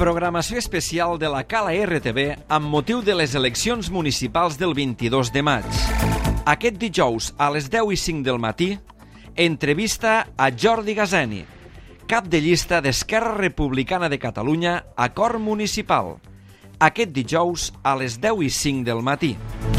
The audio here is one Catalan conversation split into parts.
Programació especial de la Cala RTV amb motiu de les eleccions municipals del 22 de maig. Aquest dijous a les 10:05 del matí, entrevista a Jordi Gazani, cap de llista d'Esquerra Republicana de Catalunya a Cor Municipal. Aquest dijous a les 10:05 del matí.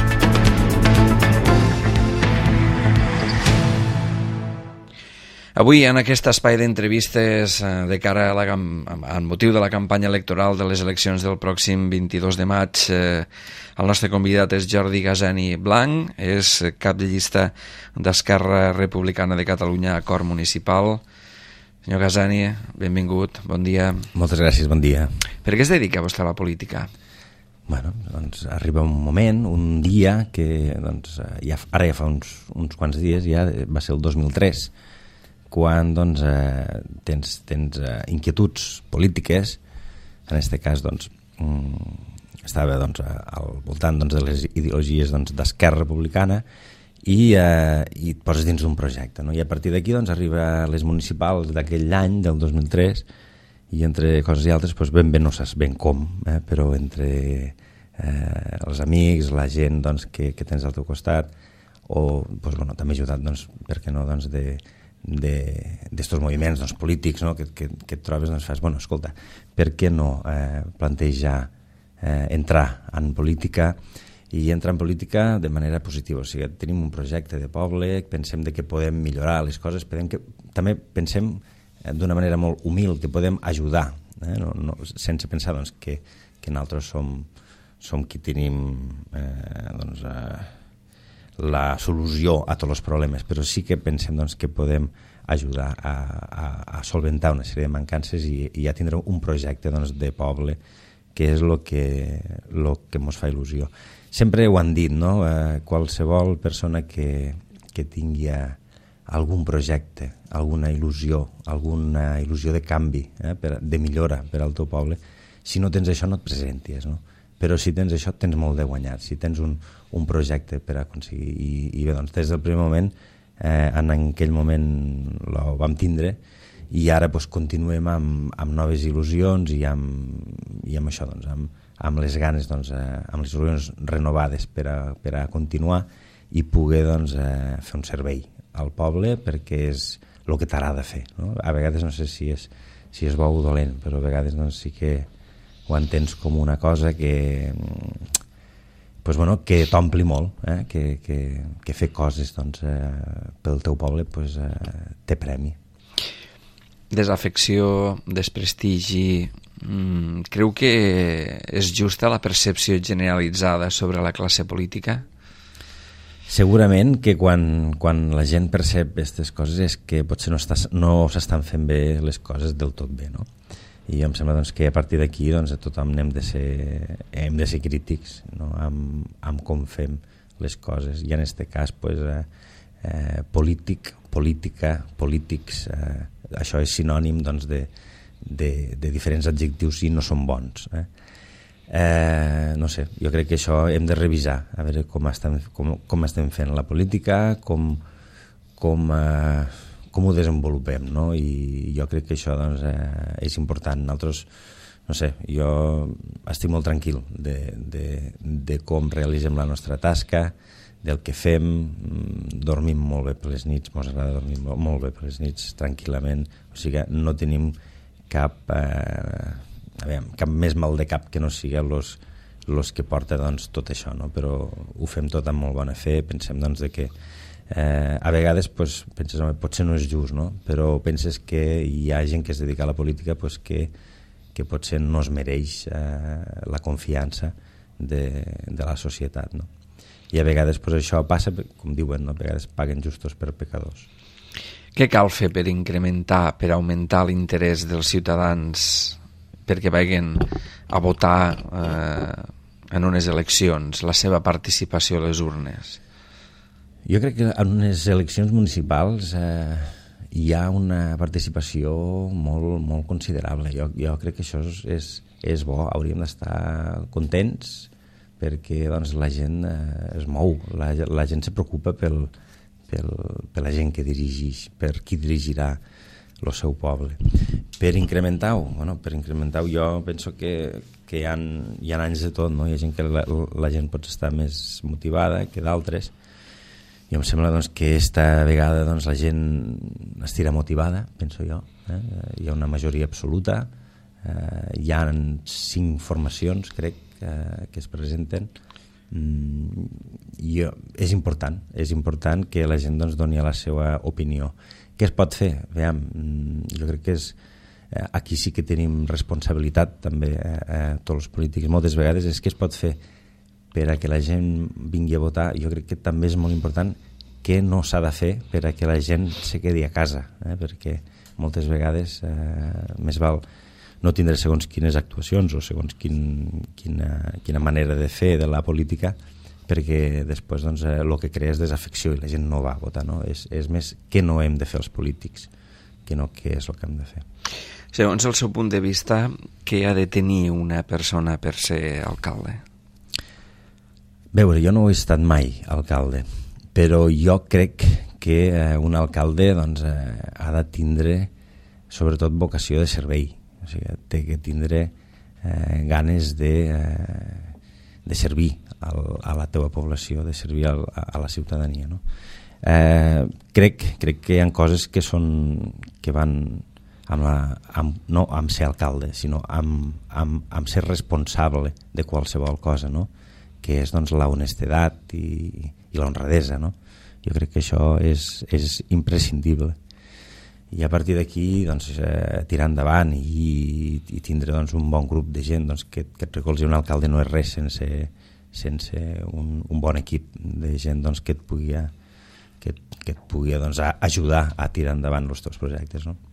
Avui, en aquest espai d'entrevistes de cara al motiu de la campanya electoral de les eleccions del pròxim 22 de maig, el nostre convidat és Jordi Gazani Blanc, és cap de llista d'Esquerra Republicana de Catalunya a Cor Municipal. Senyor Gazani, benvingut, bon dia. Moltes gràcies, bon dia. Per què es dedica vostè a la política? Bueno, doncs arriba un moment, un dia, que doncs, ara ja fa uns quants dies, ja va ser el 2003, quan doncs, tens inquietuds polítiques. En aquest cas doncs, estava doncs, al voltant doncs, de les ideologies doncs, d'Esquerra Republicana i et poses dins d'un projecte, no? I a partir d'aquí doncs, arriba a les municipals d'aquell any, del 2003, i entre coses i altres doncs, ben bé no saps ben com, però entre els amics, la gent doncs, que tens al teu costat, o doncs, bueno, també ajudat, doncs, per què no, doncs, d'estos moviments doncs, polítics, no? que et trobes, doncs fas, bueno, escolta, per què no plantejar entrar en política i entrar en política de manera positiva? O sigui, tenim un projecte de poble, pensem de que podem millorar les coses, també pensem d'una manera molt humil que podem ajudar, no, sense pensar doncs, que nosaltres som qui tenim doncs, la solució a tots els problemes, però sí que pensem doncs, que podem ajudar a solventar una sèrie de mancances i a tindre un projecte doncs, de poble, que és el que ens fa il·lusió. Sempre ho han dit, no? Qualsevol persona que tingui algun projecte, alguna il·lusió de canvi, de millora per al teu poble, si no tens això no et presentis, no? Però si tens això tens molt de guanyar, si tens un projecte per aconseguir. I bé, doncs, des del primer moment, en aquell moment ho vam tindre, i ara doncs, continuem amb noves il·lusions i amb això, doncs, amb les ganes, doncs, amb les il·lusions renovades per a continuar i poder doncs, fer un servei al poble, perquè és el que t'agrada fer, no? A vegades no sé si és bo o dolent, però a vegades doncs, sí que ho entens com una cosa que pues, bueno, que t'ompli molt, que fer coses doncs, pel teu poble pues, té premi. Desafecció, desprestigi, creu que és justa la percepció generalitzada sobre la classe política? Segurament que quan la gent percep aquestes coses és que potser no s'estan fent bé les coses del tot bé, no? I em sembla doncs, que a partir d'aquí doncs, tothom hem de ser crítics, no? amb com fem les coses, i en aquest cas pues, polítics, això és sinònim doncs, de diferents adjectius i no són bons. No sé, jo crec que això hem de revisar, a veure com estem fent la política, com ho desenvolupem, no? I jo crec que això doncs, és important. Nosaltres, no sé, jo estic molt tranquil de com realitzem la nostra tasca, del que fem, dormim molt bé per les nits, ens agrada dormir molt bé per les nits, tranquil·lament, o sigui que no tenim cap més mal de cap que no sigueu los que porta doncs, tot això, no? Però ho fem tot amb molt bona fe, pensem doncs, de que a vegades pues, penses, potser no és just, no? Però penses que hi ha gent que es dedica a la política pues, que potser no es mereix la confiança de la societat, no? I a vegades pues, això passa, com diuen, no? A vegades paguen justos per pecadors. Què cal fer per augmentar l'interès dels ciutadans perquè vagin a votar en unes eleccions, la seva participació a les urnes? Jo crec que en unes eleccions municipals hi ha una participació molt, molt considerable. Jo crec que això és bo, hauríem d'estar contents perquè doncs, la gent es mou, la gent se preocupa per la gent que dirigeix, per qui dirigirà el seu poble. Per incrementar-ho, jo penso que hi ha anys de tot, no? Hi ha gent que la gent pot estar més motivada que d'altres. I em sembla doncs, que esta vegada doncs, la gent estirà motivada, penso jo. Hi ha una majoria absoluta, hi ha 5 formacions, crec, que es presenten, i és important que la gent doncs, doni la seva opinió. Què es pot fer? Jo crec que aquí sí que tenim responsabilitat també tots els polítics. Moltes vegades és què es pot fer per a que la gent vingui a votar. Jo crec que també és molt important què no s'ha de fer per a que la gent se quedi a casa, perquè moltes vegades més val no tindre segons quines actuacions o segons quina manera de fer de la política, perquè després doncs, el que crea és desafecció i la gent no va a votar, no? És més què no hem de fer els polítics que no què és el que hem de fer. Segons el seu punt de vista, què ha de tenir una persona per ser alcalde? Veure, jo no he estat mai alcalde, però jo crec que un alcalde doncs, ha de tindre sobretot vocació de servei, o sigui, té que tindre ganes de servir a la teva població, de servir a la ciutadania, no? Crec que hi ha coses que van no amb ser alcalde, sinó amb ser responsable de qualsevol cosa, no? Que és doncs, la honestedat i la honradesa, no? Jo crec que això és imprescindible. I a partir d'aquí doncs, tirar endavant i tindre doncs, un bon grup de gent doncs, que et recolzi. Un alcalde no és res sense un bon equip de gent doncs, que et pugui doncs, ajudar a tirar endavant els teus projectes, no?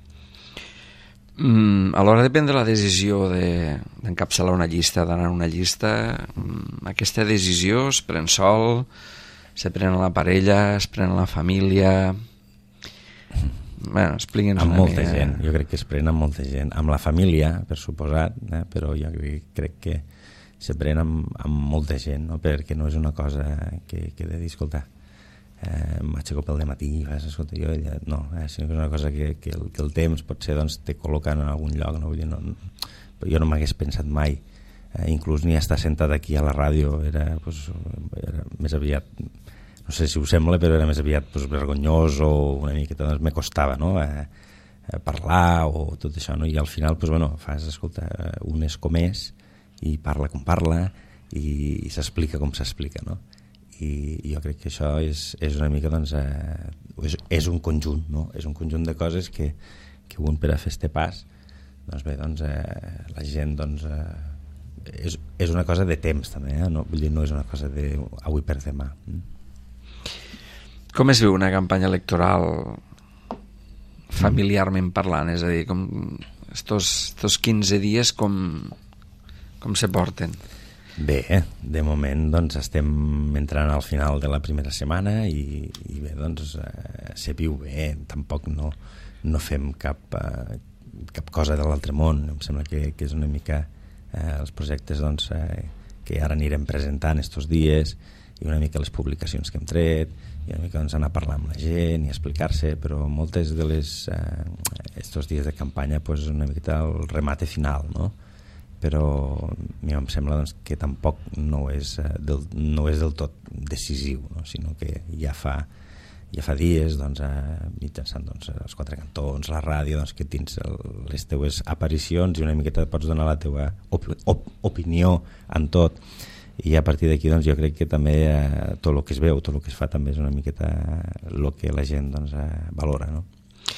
A l'hora de prendre la decisió d'encapçalar una llista, d'anar a una llista, aquesta decisió es pren sol, se pren a la parella, es pren a la família... Bueno, expliqui'ns amb una molta mica. Gent, jo crec que es pren amb molta gent, amb la família, per suposat, però jo crec que se pren amb molta gent, no? Perquè no és una cosa que he de dir, escolta, m'aixeco pel dematí i vas, escolta, jo no, sinó que és una cosa que el temps potser doncs, te col·loquen en algun lloc, no? Vull dir, jo no m'hagués pensat mai, inclús ni estar sentat aquí a la ràdio, era més aviat, no sé si ho sembla, però era més aviat vergonyós o una miqueta, doncs me costava, no? Parlar o tot això, no? I al final, fas, escolta, un és com és i parla com parla i s'explica com s'explica, no? I jo crec que això és una mica, doncs, és un conjunt, no? És un conjunt de coses que un per a fer este pas, doncs bé, doncs, la gent, doncs, és una cosa de temps també, no? Vull dir, no és una cosa d'avui per demà. Com es viu una campanya electoral familiarment parlant? És a dir, com estos 15 dies com se porten? Bé, de moment doncs, estem entrant al final de la primera setmana i bé, doncs, se viu bé, tampoc no fem cap cosa de l'altre món. Em sembla que és una mica els projectes doncs, que ara anirem presentant estos dies i una mica les publicacions que hem tret i una mica doncs, anar a parlar amb la gent i explicar-se, però moltes de estos dies de campanya pues, una miqueta el remate final, no? Però a mi em sembla doncs, que tampoc no és del tot decisiu, no? Sinó que ja fa dies doncs, mitjançant doncs, els 4 cantons, la ràdio, doncs, que tens les teues aparicions i una miqueta pots donar la teua opinió en tot, i a partir d'aquí doncs, jo crec que també tot el que es veu, tot el que es fa també és una miqueta el que la gent doncs, valora, no?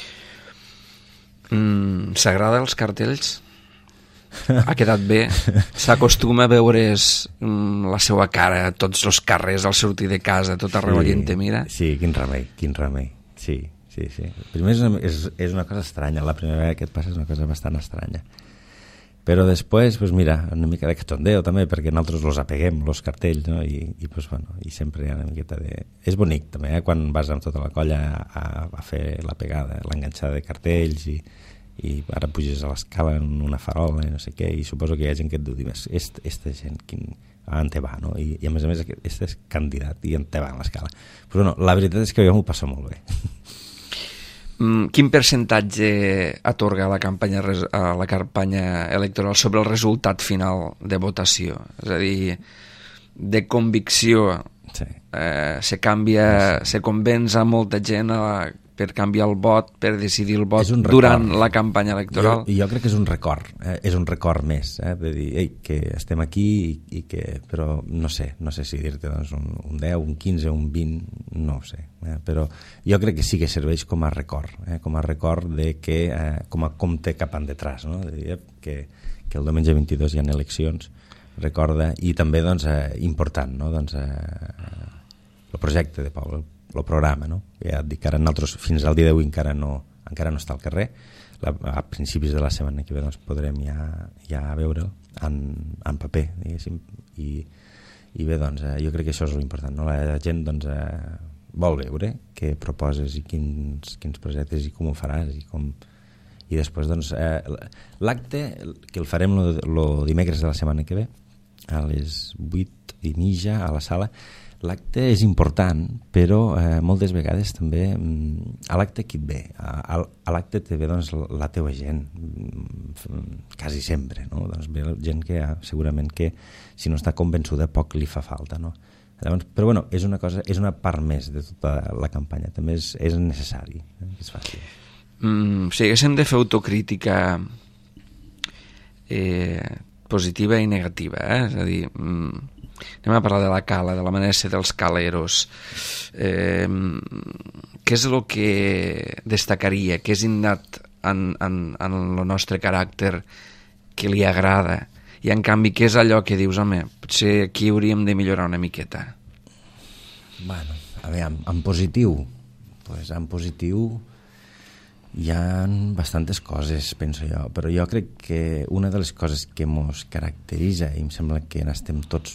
S'agrada els cartells? Ha quedat bé? S'acostuma a veure's la seva cara a tots els carrers al sortir de casa, tot arreu la gent te mira? Sí, quin remei. Sí. Primer és una cosa estranya, la primera vegada que et passa és una cosa bastant estranya. Però després, pues mira, una mica de cachondeo també, perquè nosaltres los apeguem, los cartells, no? I sempre hi ha una miqueta de... És bonic també, quan vas amb tota la colla a fer la pegada, l'enganxada de cartells i ara puges a l'escala en una farola i no sé què, i suposo que hi ha gent que et diu, esta gent, on te va, no? I a més este és candidat i on te va a l'escala. Però no, la veritat és que jo m'ho passo molt bé. Quin percentatge atorga la campanya electoral sobre el resultat final de votació? És a dir, de convicció, Sí. se convenç a molta gent per canviar el vot, per decidir el vot durant la campanya electoral? Jo crec que és un record més, de dir, ei, que estem aquí i que... Però no sé si dir-te doncs, un 10, un 15, un 20, no ho sé, però jo crec que sí que serveix com a record, de que, com a compte cap endetràs, no? De dir, que el diumenge 22 hi ha eleccions, recorda, i també doncs, important, no? Doncs, el projecte de Pau, el programa, no? Ja et dic que ara nosaltres fins al dia d'avui encara no està al carrer. A principis de la setmana que ve doncs, podrem ja veure'l en paper, diguéssim, i bé, doncs, jo crec que això és l'important, no? La gent doncs, vol veure què proposes i quins projectes i com ho faràs i després doncs, l'acte que el farem el dimecres de la setmana que ve a les 8:30 a la sala. L'acte és important, però moltes vegades també a l'acte qui et ve? A l'acte te ve doncs, la teua gent, quasi sempre, no? Doncs ve gent que segurament que si no està convençuda poc li fa falta, no? Llavors, però bueno, és una part més de tota la campanya, també és necessari, és fàcil. Si haguéssim de fer autocrítica positiva i negativa, és a dir, anem a parlar de la cala, de la manera de ser dels caleros. Què és el que destacaria, què és innat en el nostre caràcter que li agrada, i en canvi què és allò que dius, home, potser aquí hauríem de millorar una miqueta? Bueno, a veure, en positiu, hi ha bastantes coses, penso jo, però jo crec que una de les coses que ens caracteritza, i em sembla que n'estem tots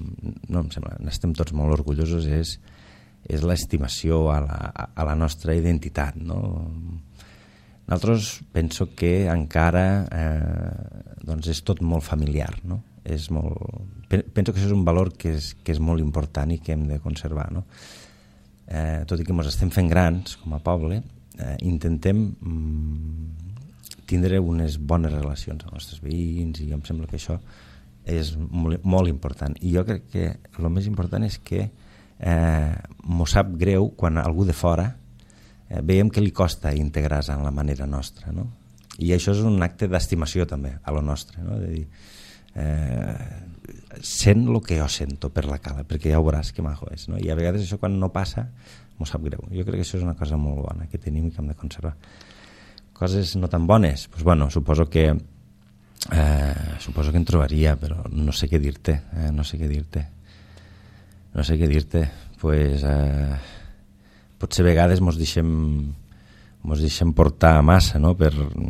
molt orgullosos, és l'estimació a la nostra identitat, no? Nosaltres penso que encara doncs és tot molt familiar, no? Penso que això és un valor que és molt important i que hem de conservar, no? Tot i que ens estem fent grans com a poble, intentem tindre unes bones relacions amb els nostres veïns, i em sembla que això és molt important. I jo crec que el més important és que mos sap greu quan algú de fora veiem que li costa integrar-se en la manera nostra, no? I això és un acte d'estimació també a lo nostre, no? De dir, sent el que jo sento per la cala, perquè ja ho veuràs que maco és, no? I a vegades això quan no passa m'ho sap greu. Jo crec que això és una cosa molt bona que tenim i que hem de conservar. Coses no tan bones, doncs bueno, suposo que en trobaria, però no sé què dir-te, pues, potser a vegades mos deixem portar massa, no?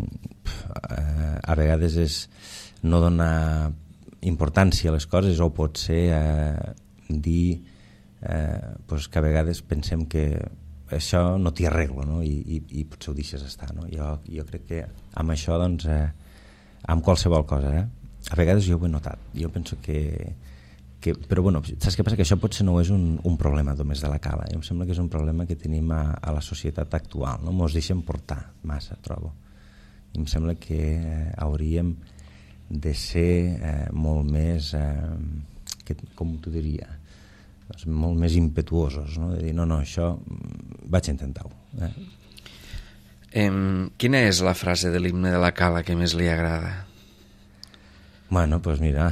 A vegades és no donar importància a les coses, o potser dir pues que a vegades pensem que això no t'hi arreglo, no? I potser ho deixes estar, no? Jo crec que amb això, doncs, amb qualsevol cosa, a vegades jo ho he notat, jo penso que però bueno, saps què passa? Que això potser no és un problema només de la cala, em sembla que és un problema que tenim a la societat actual, no? Mos deixem portar massa, trobo, i em sembla que hauríem de ser molt més com t'ho diria, molt més impetuosos, no? De dir, no, això vaig a intentar-ho. Quina és la frase de l'himne de la cala que més li agrada? Bueno, doncs mira,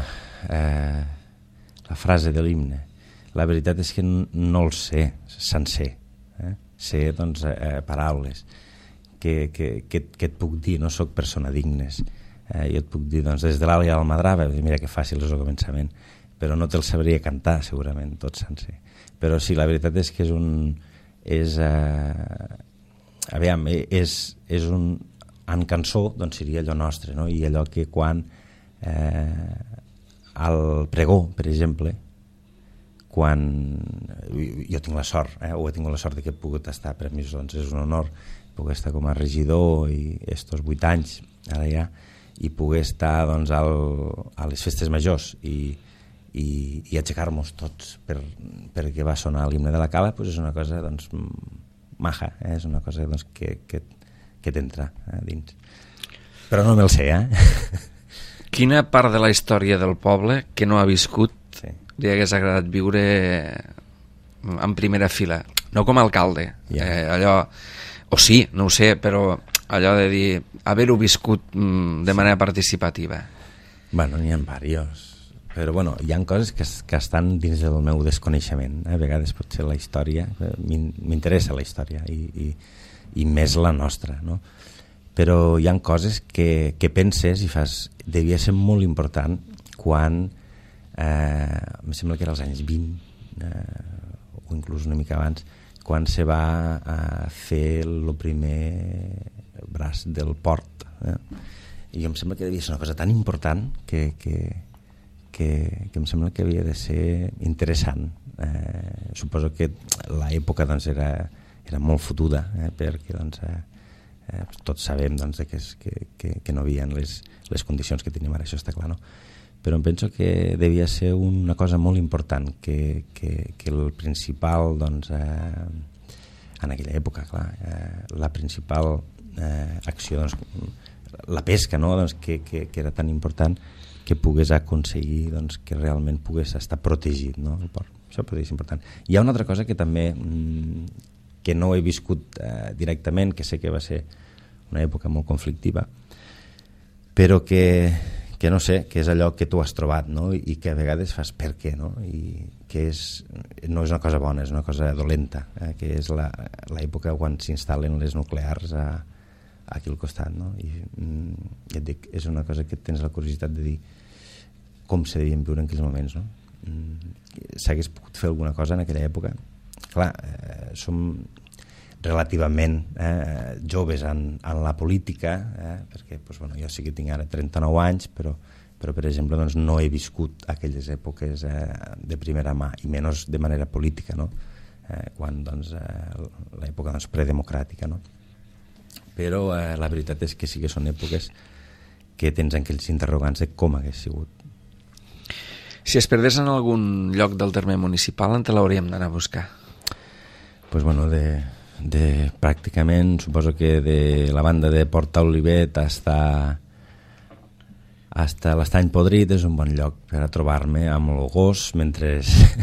la frase de l'himne, la veritat és que no el sé sencer, sé doncs paraules que et puc dir, no sóc persona dignes, jo et puc dir doncs des de l'Àlia al Madrava, mira que fàcil és el començament, però no te'l sabria cantar segurament tot sencer, però sí, la veritat és que en cançó doncs seria allò nostre, no? I allò que quan al pregó, per exemple, quan jo tinc la sort, o he tingut la sort de que he pogut estar, per mi doncs és un honor poder estar com a regidor i estos 8 anys ara ja, i poder estar doncs a les festes majors i aixecar-nos tots perquè va sonar l'himne de la cala, doncs és una cosa doncs maja, és una cosa doncs, que t'entra dins. Però no me'l sé, Quina part de la història del poble que no ha viscut li hagués agradat viure en primera fila? No com a alcalde, allò... O sí, no ho sé, però allò de dir haver-ho viscut de manera participativa. Bueno, n'hi ha diversos. Però bueno, hi ha coses que estan dins del meu desconeixement. A vegades potser la història, m'interessa la història i més la nostra, no? Però hi ha coses que penses i fas, devia ser molt important quan, em sembla que era als anys 20, o inclús una mica abans, quan se va fer el primer braç del port. I em sembla que devia ser una cosa tan important que em sembla que havia de ser interessant. Suposo que l'època doncs, era molt fotuda, perquè doncs, tots sabem doncs, que no hi havia les condicions que tenim ara, això està clar, no? Però em penso que devia ser una cosa molt important, que el principal, doncs, en aquella època, clar, la principal acció, doncs, la pesca, no? Doncs, que era tan important que pogués aconseguir doncs, que realment pogués estar protegit, no? El port. Això podria ser important. Hi ha una altra cosa que també que no he viscut directament, que sé que va ser una època molt conflictiva, però que no sé, que és allò que tu has trobat, no? I que a vegades fas per què, no? I que no és una cosa bona, és una cosa dolenta, que és l'època quan s'instal·len les nuclears aquí al costat, no? I ja et dic, és una cosa que tens la curiositat de dir com se devien viure en aquells moments, no? S'hagués pogut fer alguna cosa en aquella època? Clar, som relativament joves en la política, perquè doncs, bueno, jo sí que tinc ara 39 anys, però per exemple doncs, no he viscut aquelles èpoques de primera mà, i menys de manera política, no? Quan doncs, l'època doncs, predemocràtica, no? Però la veritat és que sí que són èpoques que tens aquells interrogants de com hagués sigut. Si es perdés en algun lloc del terme municipal, on te l'hauríem d'anar a buscar? Pues bueno, pràcticament, suposo que de la banda de Porta Olivet hasta l'Estany Podrit és un bon lloc per a trobar-me amb el gos mentre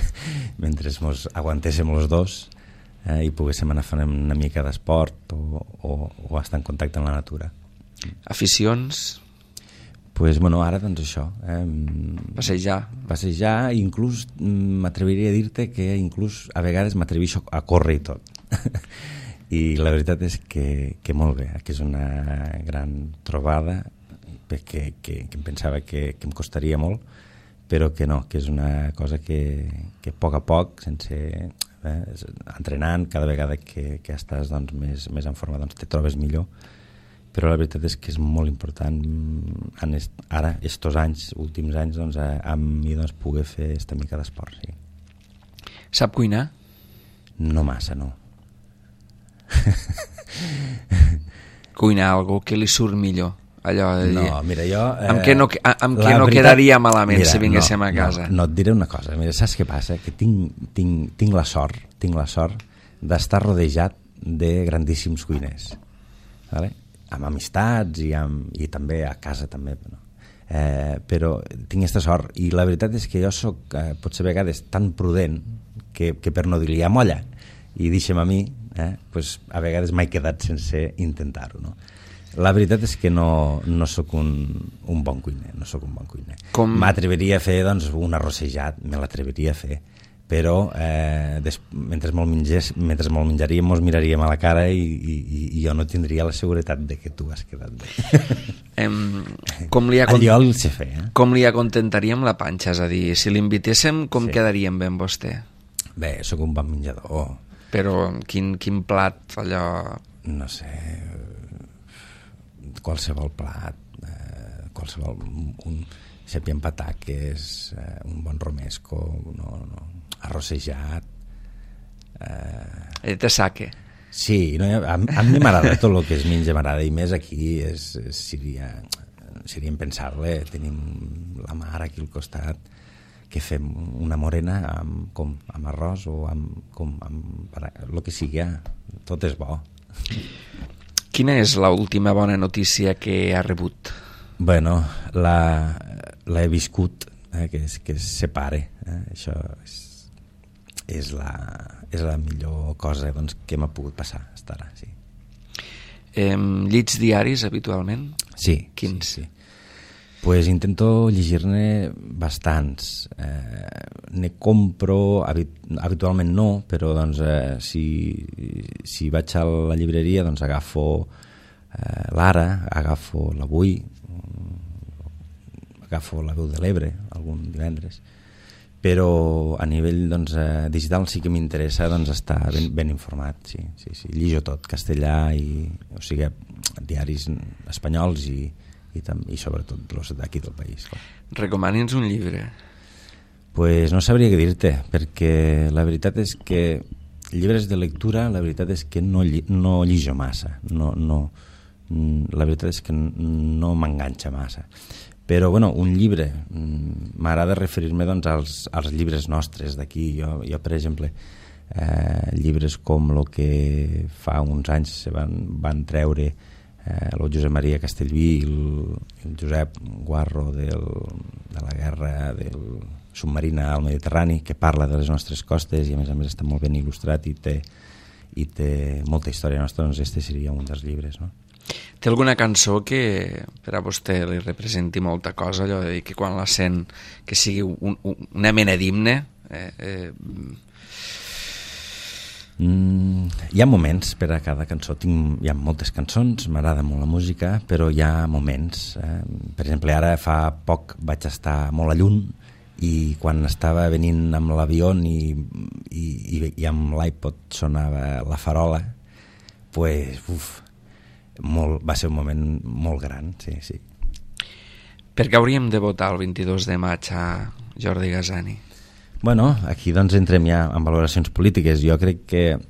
mos aguantéssim els dos i poguéssim anar fent una mica d'esport o estar en contacte amb la natura. Aficions? Pues, bueno, ara doncs això. Passejar, inclús m'atreviria a dir-te que inclús a vegades m'atreveixo a córrer i tot. I la veritat és que molt bé, que és una gran trobada, perquè em pensava que em costaria molt, però que no, que és una cosa que a poc, sense entrenant, cada vegada que estàs doncs, més en forma doncs, te trobes millor, però la veritat és que és molt important ara, estos últims anys, doncs, a mi doncs, poder fer esta mica d'esport. Sí. Sap cuinar? No massa, no. Cuinar algo que li surt millor, allò de dir... No, mira, jo... Amb què no quedaria malament, mira, si vinguéssim a casa? No, et diré una cosa, mira, saps què passa? Que tinc la sort d'estar rodejat de grandíssims cuiners, vale? Amb amistats i també a casa també, no? Però tinc aquesta sort, i la veritat és que jo soc potser a vegades tan prudent que per no dir-li a molla i deixa'm a mi, pues a vegades m'he quedat sense intentar-ho, no? La veritat és que no sóc un bon cuiner, no sóc un bon cuiner. M'atreviria a fer doncs, un arrossejat, me l'atreviria a fer, però mentre me'l menjaríem mos miraríem a la cara i jo no tindria la seguretat de que tu has quedat bé. Jo el sé fer. Com li acontentaríem la panxa? És a dir, si l'invitéssim, com quedaríem bé amb vostè? Bé, sóc un bon menjador. Però quin plat, allò... No sé, qualsevol plat, qualsevol... Sepi amb pataques, un bon romesco, arrossejat... De saque. Sí, a mi m'agrada tot el que es menja, m'agrada, i més aquí seria impensable. Tenim la mar aquí al costat, fem una morena amb arròs o amb el que sigui, tot és bo. Quina és l'última bona notícia que ha rebut? Bueno, l'he viscut, que es separe. Això és la millor cosa que m'ha pogut passar fins ara, sí. Llits diaris, habitualment? Sí. Quins? Sí. Pues intento llegir-ne bastants. Ne compro, habitualment no, però si vaig a la llibreria agafo l'Ara, agafo l'Avui, agafo la Veu de l'Ebre algun divendres, però a nivell digital sí que m'interessa estar ben informat, sí. Lligo tot, castellà, o sigui, diaris espanyols i sobretot els d'aquí del país. Recomani'ns un llibre. Pues no sabria què dir-te, perquè la veritat és que llibres de lectura, la veritat és que no lligo massa, la veritat és que no m'enganxa massa. Però, bueno, un llibre, m'agrada referir-me als llibres nostres d'aquí. Jo, per exemple, llibres com el que fa uns anys van treure el Josep Maria Castellví i el Josep Guarro de la guerra submarina al Mediterrani, que parla de les nostres costes i a més està molt ben il·lustrat i té molta història nostra, doncs este seria un dels llibres, no? Té alguna cançó que per a vostè li representi molta cosa, allò de dir que quan la sent que sigui una mena d'himne? Hi ha moments per a cada cançó. Hi ha moltes cançons, m'agrada molt la música, però hi ha moments. Per exemple, ara fa poc vaig estar molt a Llull i quan estava venint amb l'avió i amb l'iPod sonava La Farola, pues, va ser un moment molt gran, sí. Per què hauríem de votar el 22 de maig a Jordi Gazani? Bueno, aquí entrem ja en valoracions polítiques. Jo crec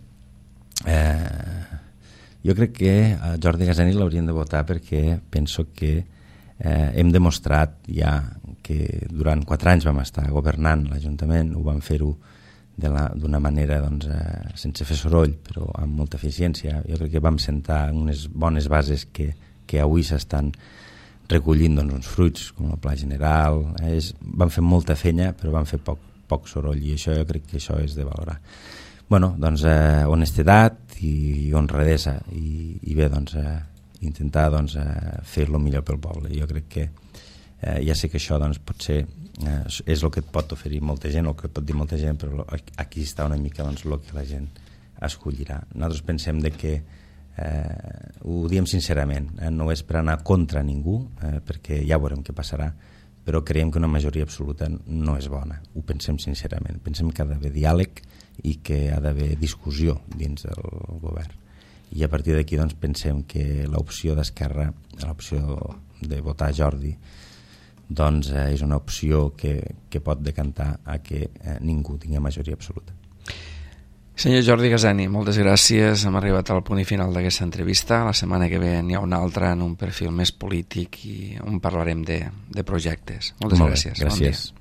que a Jordi Gazani l'hauríem de votar perquè penso que hem demostrat ja que durant 4 anys vam estar governant l'Ajuntament, ho vam fer-ho d'una manera sense fer soroll, però amb molta eficiència. Jo crec que vam sentar unes bones bases que avui s'estan recollint uns fruits, com el Pla General. Vam fer molta feina, però vam fer poc soroll, i això jo crec que això és de valorar. Bueno, honestedat i honradesa, i bé, intentar fer el millor pel poble. Jo crec que ja sé que això potser és el que et pot oferir molta gent, el que et pot dir molta gent, però aquí està una mica el que la gent escollirà. Nosaltres pensem que ho diem sincerament, no és per anar contra ningú, perquè ja veurem què passarà, però creiem que una majoria absoluta no és bona. Ho pensem sincerament. Pensem que ha d'haver diàleg i que ha d'haver discussió dins del govern. I a partir d'aquí pensem que l'opció d'Esquerra, l'opció de votar Jordi, és una opció que pot decantar a que ningú tingui majoria absoluta. Senyor Jordi Gazani, moltes gràcies. Hem arribat al punt i final d'aquesta entrevista. La setmana que ve n'hi ha una altra en un perfil més polític i on parlarem de projectes. Moltes gràcies. Gràcies.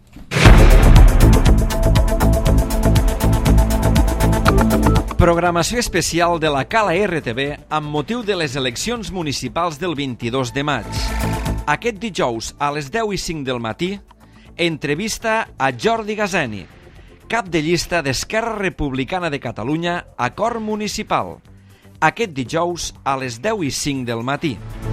Programació especial de la Cala RTV amb motiu de les eleccions municipals del 22 de maig. Aquest dijous a les 10:05 del matí, entrevista a Jordi Gazani, cap de llista d'Esquerra Republicana de Catalunya a Cort Municipal. Aquest dijous a les 10:05 del matí.